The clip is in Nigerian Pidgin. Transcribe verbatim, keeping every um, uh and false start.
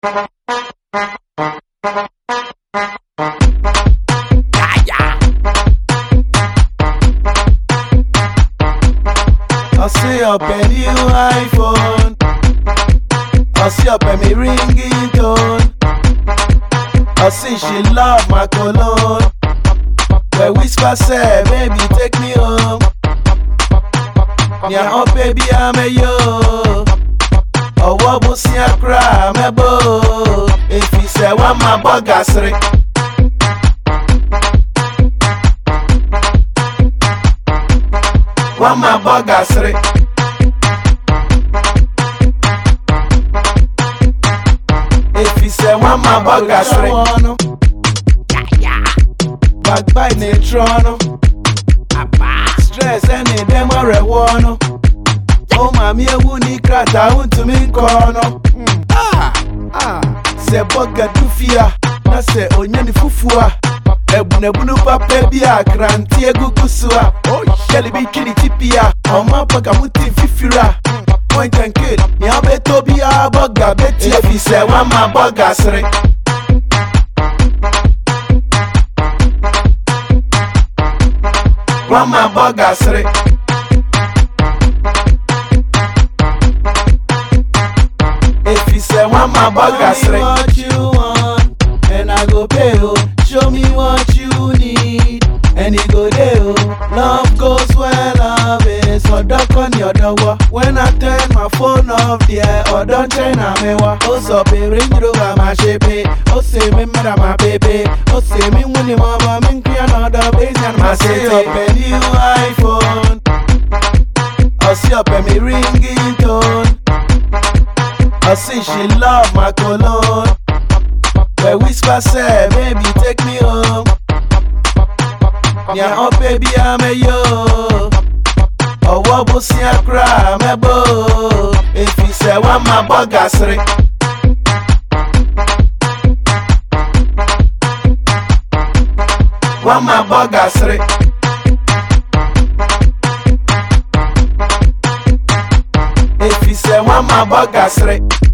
I see up a new iPhone. I see up a me ringing tone. I see she love my cologne. Where whisper say, baby take me home. Yeah, oh baby I'm a yo. Oh wabo si akra me bo. If he say one my bagasre. One my bagasre. If he say one my bagasre. Backbite netrono. Stress any demo rewono. Oh mami ewu ni krata untu mi kono. Ah ah. Se boga dufia na se onyani fufua. Ebu nebunu papa bia kranti egukusua. Oh sheli bi kini tipia. Oma boga muti fifira. Point and kill. Ni abeto bia boga beti. If he say one my boga sre. One my bagasre. If he say one my bagasre. Show me what you want, and I go pay you. Show me what you need, and it go there. Love goes where love is. So duck on your door. When I turn my phone off, yeah, or don't turn on me. Oh, so pay ring over my shape. Oh, say me mother my baby. Oh, say me when the mama me create another base and my say up a new iPhone. I see up a me ringing tone. I see she love my cologne. Where whisper say, baby take me home. Yeah, oh baby I'm a yo. Oh wabo si akra me bo. If he say one my bagasre. One my bagasre. If he say one my bagasre.